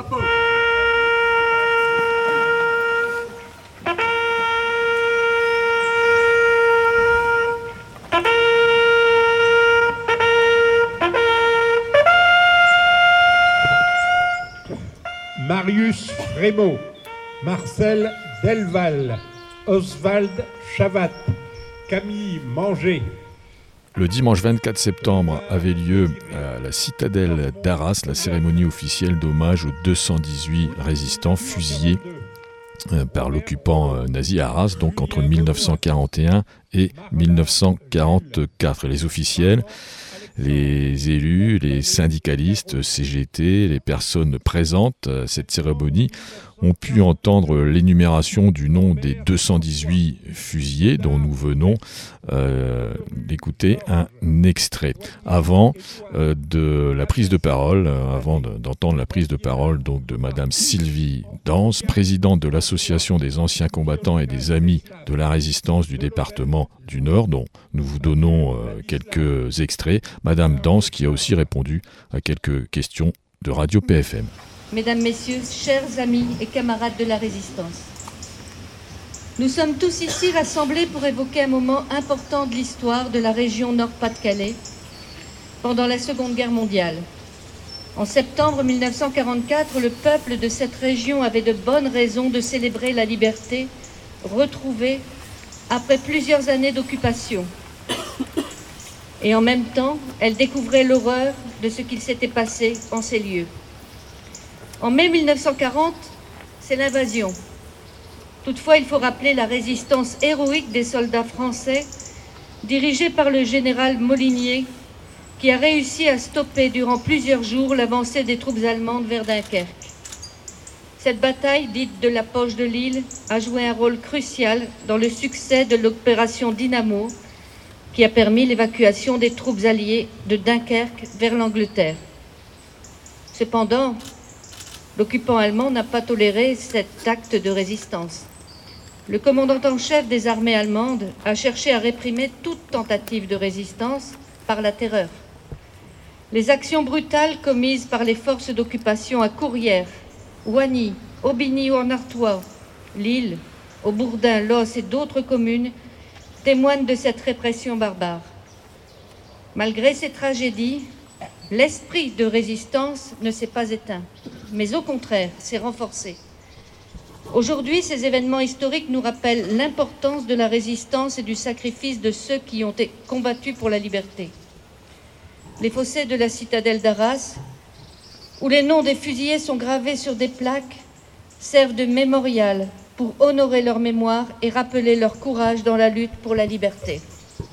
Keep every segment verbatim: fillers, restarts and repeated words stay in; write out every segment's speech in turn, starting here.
Drapeau. Marius Frémaux, Marcel Delval, Oswald Chavat, Camille Manger. Le dimanche vingt-quatre septembre avait lieu à la citadelle d'Arras la cérémonie officielle d'hommage aux deux cent dix-huit résistants fusillés par l'occupant nazi à Arras, donc entre dix-neuf cent quarante et un et dix-neuf cent quarante-quatre. Les officiels, les élus, les syndicalistes, C G T, les personnes présentes à cette cérémonie ont pu entendre l'énumération du nom des deux cent dix-huit fusillés dont nous venons euh, d'écouter un extrait. Avant euh, de la prise de parole, euh, avant de, d'entendre la prise de parole donc de Madame Sylvie Danse, présidente de l'Association des anciens combattants et des amis de la résistance du département du Nord, dont nous vous donnons euh, quelques extraits. Madame Danse qui a aussi répondu à quelques questions de Radio P F M. Mesdames, Messieurs, chers amis et camarades de la Résistance, nous sommes tous ici rassemblés pour évoquer un moment important de l'histoire de la région Nord-Pas-de-Calais pendant la Seconde Guerre mondiale. En septembre dix-neuf cent quarante-quatre, le peuple de cette région avait de bonnes raisons de célébrer la liberté retrouvée après plusieurs années d'occupation. Et en même temps, elle découvrait l'horreur de ce qu'il s'était passé en ces lieux. En mai dix-neuf cent quarante, c'est l'invasion. Toutefois, il faut rappeler la résistance héroïque des soldats français, dirigés par le général Molinier, qui a réussi à stopper durant plusieurs jours l'avancée des troupes allemandes vers Dunkerque. Cette bataille, dite de la poche de l'île, a joué un rôle crucial dans le succès de l'opération Dynamo, qui a permis l'évacuation des troupes alliées de Dunkerque vers l'Angleterre. Cependant, l'occupant allemand n'a pas toléré cet acte de résistance. Le commandant en chef des armées allemandes a cherché à réprimer toute tentative de résistance par la terreur. Les actions brutales commises par les forces d'occupation à Courrières, Oigny, Aubigny ou en Artois, Lille, au Bourdin, Los et d'autres communes témoignent de cette répression barbare. Malgré ces tragédies, l'esprit de résistance ne s'est pas éteint, mais au contraire, s'est renforcé. Aujourd'hui, ces événements historiques nous rappellent l'importance de la résistance et du sacrifice de ceux qui ont été combattus pour la liberté. Les fossés de la citadelle d'Arras, où les noms des fusillés sont gravés sur des plaques, servent de mémorial pour honorer leur mémoire et rappeler leur courage dans la lutte pour la liberté.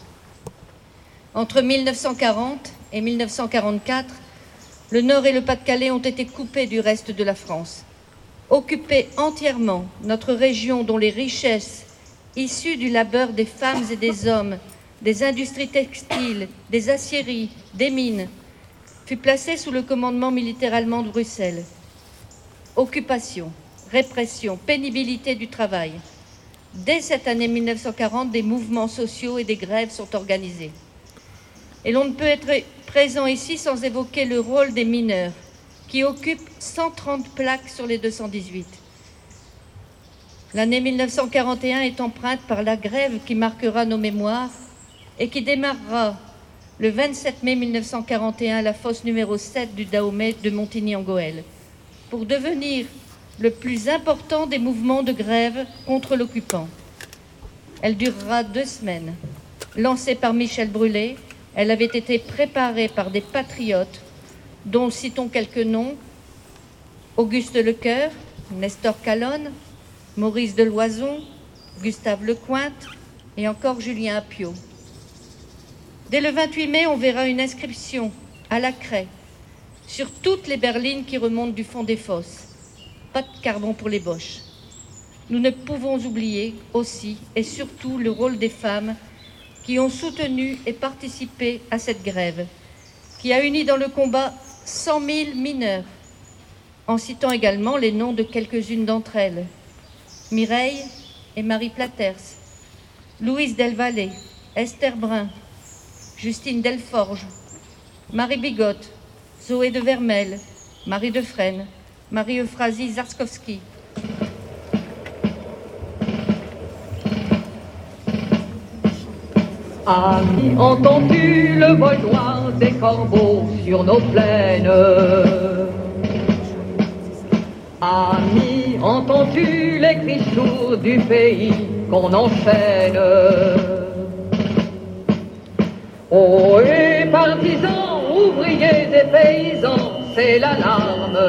Entre dix-neuf cent quarante et dix-neuf cent quarante-quatre, le Nord et le Pas-de-Calais ont été coupés du reste de la France. Occuper entièrement notre région dont les richesses, issues du labeur des femmes et des hommes, des industries textiles, des aciéries, des mines, fut placée sous le commandement militaire allemand de Bruxelles. Occupation, répression, pénibilité du travail. Dès cette année dix-neuf cent quarante, des mouvements sociaux et des grèves sont organisés. Et l'on ne peut être présent ici sans évoquer le rôle des mineurs, qui occupent cent trente plaques sur les deux cent dix-huit. L'année dix-neuf cent quarante et un est empreinte par la grève qui marquera nos mémoires et qui démarrera le vingt-sept mai dix-neuf cent quarante et un à la fosse numéro sept du Dahomey de Montigny-en-Gohelle, pour devenir le plus important des mouvements de grève contre l'occupant. Elle durera deux semaines. Lancée par Michel Brûlé, elle avait été préparée par des patriotes, dont citons quelques noms: Auguste Lecoeur, Nestor Calonne, Maurice Deloison, Gustave Lecointe et encore Julien Appiau. Dès le vingt-huit mai, on verra une inscription à la craie sur toutes les berlines qui remontent du fond des fosses. Pas de carbone pour les Boches. Nous ne pouvons oublier aussi et surtout le rôle des femmes qui ont soutenu et participé à cette grève, qui a uni dans le combat cent mille mineurs, en citant également les noms de quelques-unes d'entre elles: Mireille et Marie Platers, Louise Delvalle, Esther Brun, Justine Delforge, Marie Bigotte, Zoé de Vermel, Marie de Fresnes, Marie-Euphrasie Zarskowski. Ami, entends-tu le vol noir des corbeaux sur nos plaines? Ami, entends-tu les cris sourds du pays qu'on enchaîne? Oh, et partisans, ouvriers et paysans, c'est l'alarme.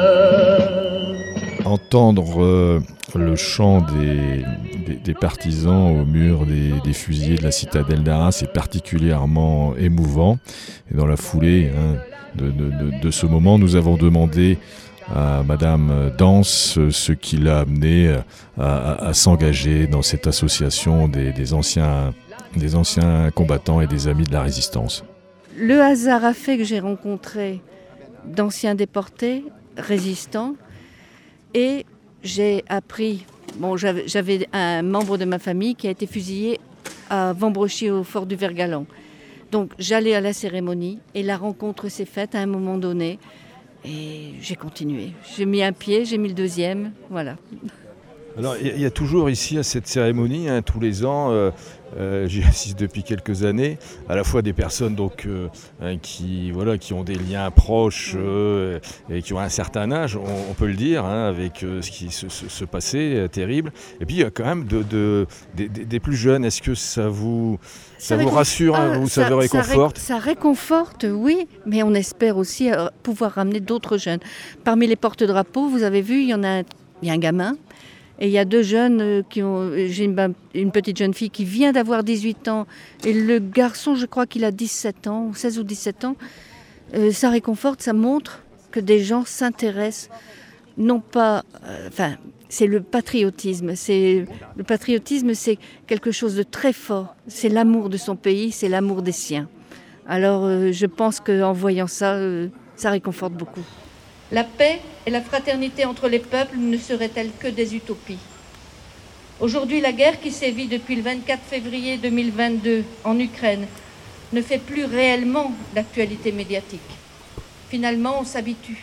Entendre euh, le chant des, des, des partisans au mur des, des fusillés de la citadelle d'Arras est particulièrement émouvant. Et dans la foulée hein, de, de, de, de ce moment, nous avons demandé à Madame Danse ce qui l'a amené à, à, à s'engager dans cette association des, des, anciens, des anciens combattants et des amis de la résistance. Le hasard a fait que j'ai rencontré d'anciens déportés, résistants, et j'ai appris, bon, j'avais, j'avais un membre de ma famille qui a été fusillé à Vambrochy au fort du Vergalan. Donc j'allais à la cérémonie et la rencontre s'est faite à un moment donné et j'ai continué. J'ai mis un pied, j'ai mis le deuxième, voilà. Alors il y, y a toujours ici à cette cérémonie, hein, tous les ans, euh, euh, j'y assiste depuis quelques années, à la fois des personnes donc, euh, hein, qui, voilà, qui ont des liens proches euh, et qui ont un certain âge, on, on peut le dire, hein, avec euh, ce qui se, se, se passait, euh, terrible. Et puis il y a quand même de, de, des, des plus jeunes. Est-ce que ça vous, ça, ça vous réconf... rassure, hein, vous, ça, ça vous réconforte? Ça, ré... ça réconforte, oui, mais on espère aussi euh, pouvoir ramener d'autres jeunes. Parmi les porte-drapeaux, vous avez vu, il y en a, il y a un gamin. Et il y a deux jeunes qui ont... J'ai une, une petite jeune fille qui vient d'avoir dix-huit ans. Et le garçon, je crois qu'il a dix-sept ans, seize ou dix-sept ans. Euh, ça réconforte, ça montre que des gens s'intéressent. Non pas... Euh, enfin, c'est le patriotisme. C'est, le patriotisme, c'est quelque chose de très fort. C'est l'amour de son pays, c'est l'amour des siens. Alors, euh, je pense qu'en voyant ça, euh, ça réconforte beaucoup. La paix et la fraternité entre les peuples ne seraient-elles que des utopies? Aujourd'hui, la guerre qui sévit depuis le vingt-quatre février deux mille vingt-deux en Ukraine ne fait plus réellement d'actualité médiatique. Finalement, on s'habitue.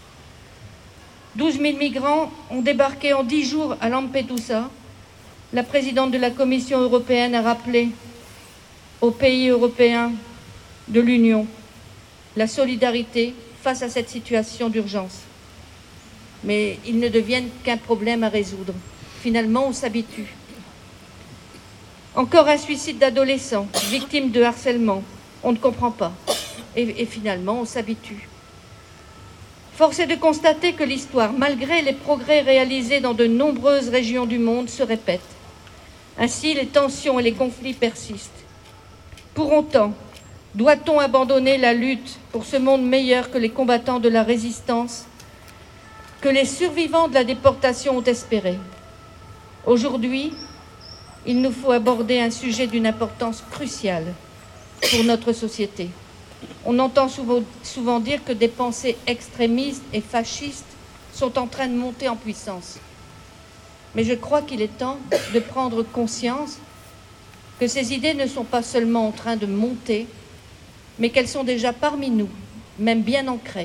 douze mille migrants ont débarqué en dix jours à Lampedusa. La présidente de la Commission européenne a rappelé aux pays européens de l'Union la solidarité face à cette situation d'urgence. Mais ils ne deviennent qu'un problème à résoudre. Finalement, on s'habitue. Encore un suicide d'adolescent, victime de harcèlement. On ne comprend pas. Et, et finalement, on s'habitue. Force est de constater que l'histoire, malgré les progrès réalisés dans de nombreuses régions du monde, se répète. Ainsi, les tensions et les conflits persistent. Pour autant, doit-on abandonner la lutte pour ce monde meilleur que les combattants de la résistance, que les survivants de la déportation ont espéré? Aujourd'hui, il nous faut aborder un sujet d'une importance cruciale pour notre société. On entend souvent, souvent dire que des pensées extrémistes et fascistes sont en train de monter en puissance. Mais je crois qu'il est temps de prendre conscience que ces idées ne sont pas seulement en train de monter, mais qu'elles sont déjà parmi nous, même bien ancrées.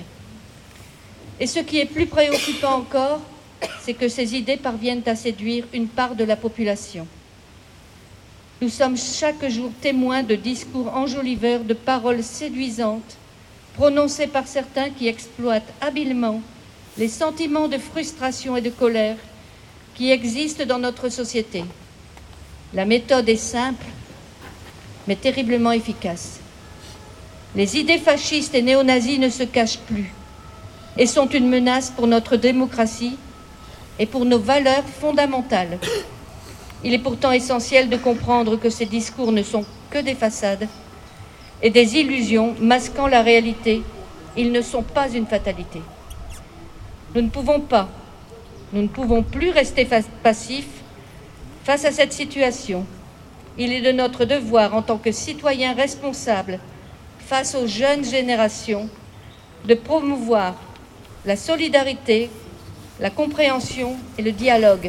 Et ce qui est plus préoccupant encore, c'est que ces idées parviennent à séduire une part de la population. Nous sommes chaque jour témoins de discours enjoliveurs, de paroles séduisantes, prononcées par certains qui exploitent habilement les sentiments de frustration et de colère qui existent dans notre société. La méthode est simple, mais terriblement efficace. Les idées fascistes et néo-nazis ne se cachent plus et sont une menace pour notre démocratie et pour nos valeurs fondamentales. Il est pourtant essentiel de comprendre que ces discours ne sont que des façades et des illusions masquant la réalité. Ils ne sont pas une fatalité. Nous ne pouvons pas, nous ne pouvons plus rester fa- passifs face à cette situation. Il est de notre devoir en tant que citoyens responsables face aux jeunes générations, de promouvoir la solidarité, la compréhension et le dialogue.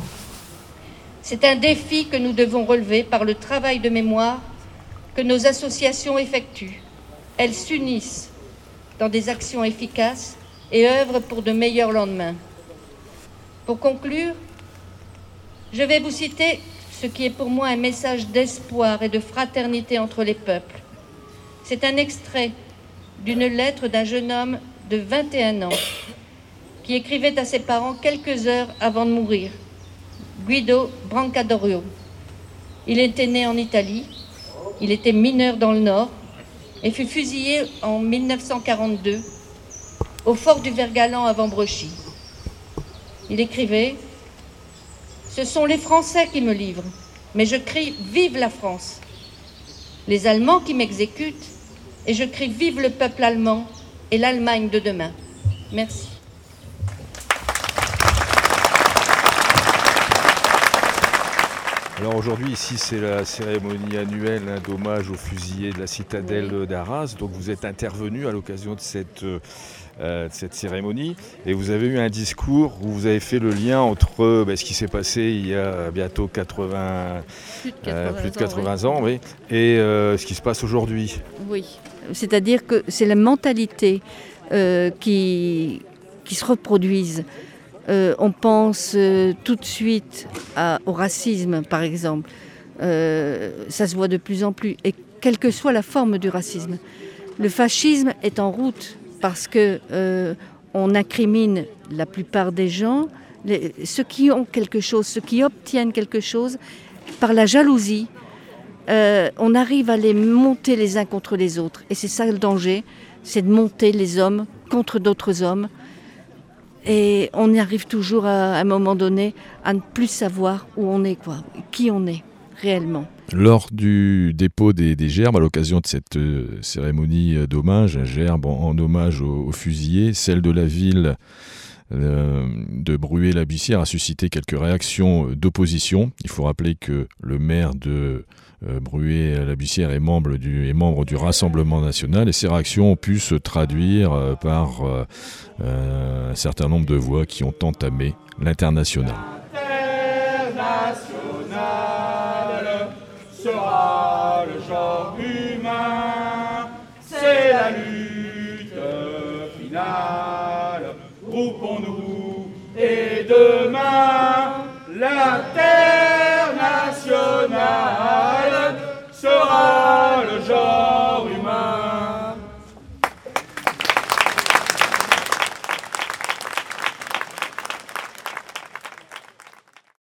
C'est un défi que nous devons relever par le travail de mémoire que nos associations effectuent. Elles s'unissent dans des actions efficaces et œuvre pour de meilleurs lendemains. Pour conclure, je vais vous citer ce qui est pour moi un message d'espoir et de fraternité entre les peuples. C'est un extrait d'une lettre d'un jeune homme de vingt et un ans qui écrivait à ses parents quelques heures avant de mourir, Guido Brancadorio. Il était né en Italie, il était mineur dans le Nord et fut fusillé en mille neuf cent quarante-deux au fort du Vergalan avant Brechy. Il écrivait « Ce sont les Français qui me livrent, mais je crie « Vive la France !» Les Allemands qui m'exécutent, et je crie « Vive le peuple allemand et l'Allemagne de demain !» Merci. Alors aujourd'hui, ici, c'est la cérémonie annuelle hein, d'hommage aux fusillés de la citadelle oui. d'Arras. Donc vous êtes intervenu à l'occasion de cette, euh, de cette cérémonie et vous avez eu un discours où vous avez fait le lien entre bah, ce qui s'est passé il y a bientôt quatre-vingts, plus de quatre-vingts, euh, plus de quatre-vingts ans, ans oui. Oui, et euh, ce qui se passe aujourd'hui. Oui, c'est-à-dire que c'est la mentalité euh, qui, qui se reproduise. Euh, on pense euh, tout de suite à, au racisme, par exemple. Euh, ça se voit de plus en plus, et quelle que soit la forme du racisme. Le fascisme est en route parce que euh, on incrimine la plupart des gens, les, ceux qui ont quelque chose, ceux qui obtiennent quelque chose, par la jalousie. Euh, on arrive à les monter les uns contre les autres. Et c'est ça le danger, c'est de monter les hommes contre d'autres hommes. Et on y arrive toujours à, à un moment donné à ne plus savoir où on est, quoi, qui on est réellement. Lors du dépôt des, des gerbes, à l'occasion de cette euh, cérémonie d'hommage, un gerbe en, en hommage aux, aux fusillés, celle de la ville euh, de Bruay-la-Bussière a suscité quelques réactions d'opposition. Il faut rappeler que le maire de euh, Bruay-la-Bussière est membre, du, est membre du Rassemblement national et ces réactions ont pu se traduire euh, par euh, euh, un certain nombre de voix qui ont entamé l'international.